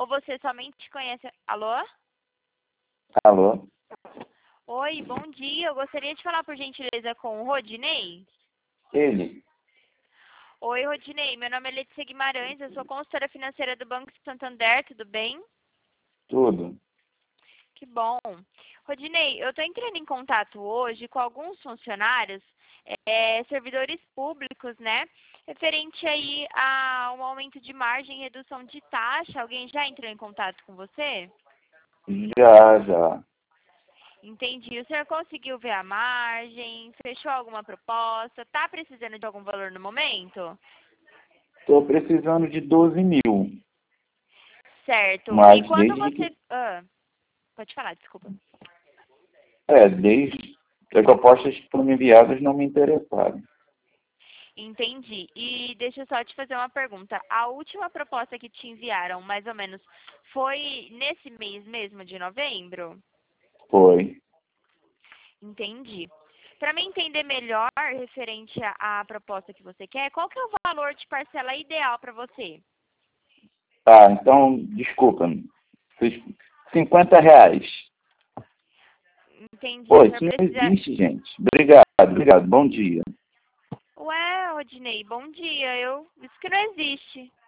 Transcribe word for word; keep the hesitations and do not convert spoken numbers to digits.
ou você somente conhece... Alô? Alô? Oi, bom dia. Eu gostaria de falar, por gentileza, com o Rodinei. Ele? Oi, Rodinei. Meu nome é Letícia Guimarães. Eu sou consultora financeira do Banco Santander. Tudo bem? Tudo. Que bom. Rodinei, eu estou entrando em contato hoje com alguns funcionários, é, servidores públicos, né? Referente aí a um aumento de margem e redução de taxa. Alguém já entrou em contato com você? Já, já. Entendi. O senhor conseguiu ver a margem? Fechou alguma proposta? Está precisando de algum valor no momento? Estou precisando de doze mil. Certo. E Mas quando desde você... que... Ah, pode falar, desculpa. É, desde que as propostas que foram enviadas não me interessaram. Entendi. E deixa eu só te fazer uma pergunta. A última proposta que te enviaram, mais ou menos, foi nesse mês mesmo de novembro? Foi. Entendi. Para me entender melhor referente à, à proposta que você quer, qual que é o valor de parcela ideal para você? Tá, então, desculpa. cinquenta reais. Entendi. Pô, O isso senhor não precisa... existe, gente. Obrigado, obrigado. Bom dia. Ué, Rodinei, bom dia. Eu... Isso que não existe.